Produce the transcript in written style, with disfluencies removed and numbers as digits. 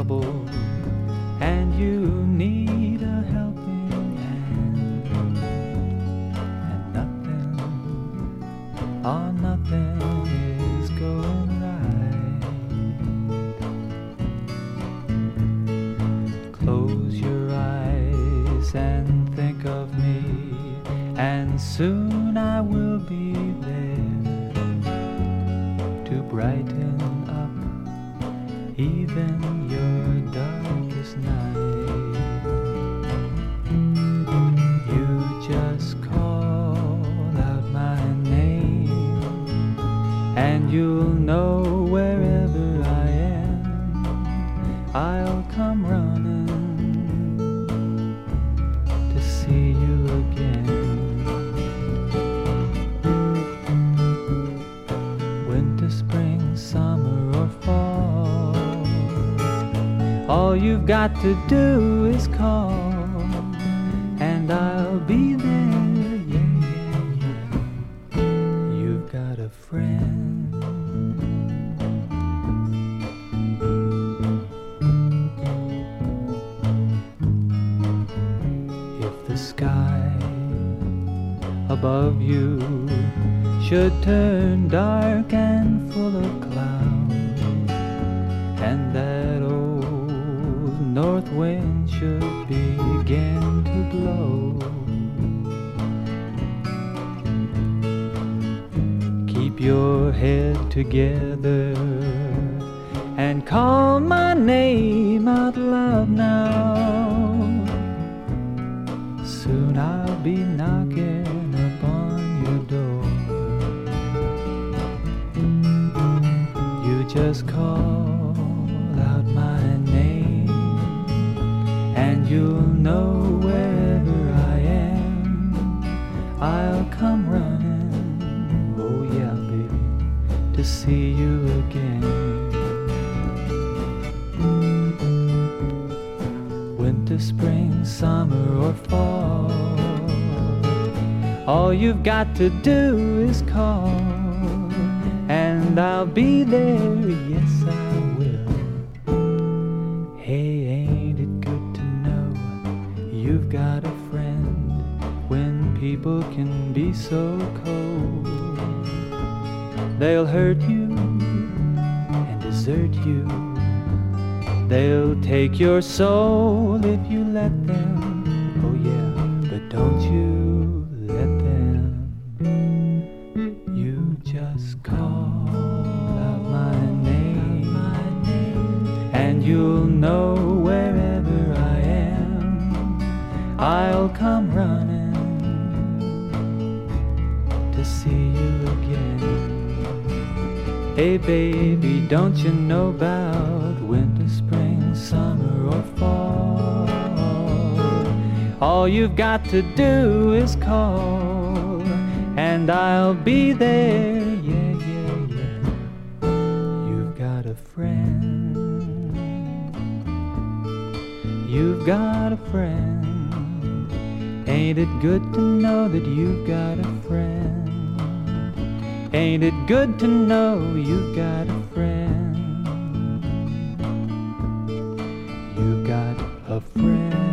trouble and you need a helping hand, and nothing, oh nothing is going right. Close your eyes and think of me, and soon I will be there to brighten up even your darkest night. You just call out my name, and you'll know wherever I am, I'll come running to see you again. Winter, spring, summer or fall, all you've got to do is call, and I'll be there, yeah, yeah, yeah. You've got a friend. If the sky above you should turn dark and full of clouds, and that old north wind should begin to blow, keep your head together and call my name out loud now. Soon I'll be knocking upon your door. You just call out my name, and you'll know wherever I am, I'll come running, oh yeah baby, to see you again. Winter, spring, summer or fall, all you've got to do is call, and I'll be there, yes I will. Hey, ain't it good to know you've got a friend when people can be so cold? They'll hurt you and desert you, they'll take your soul if you let them, oh yeah, but don't you let them. You just call out my name, and you'll know wherever I am, I'll come running to see you again. Hey baby, don't you know about winter, spring, summer or fall? All you've got to do is call, and I'll be there, yeah, yeah, yeah. You've got a friend. You've got a friend. Ain't it good to know that you've got a friend? Ain't it good to know you've got a friend? You've got a friend.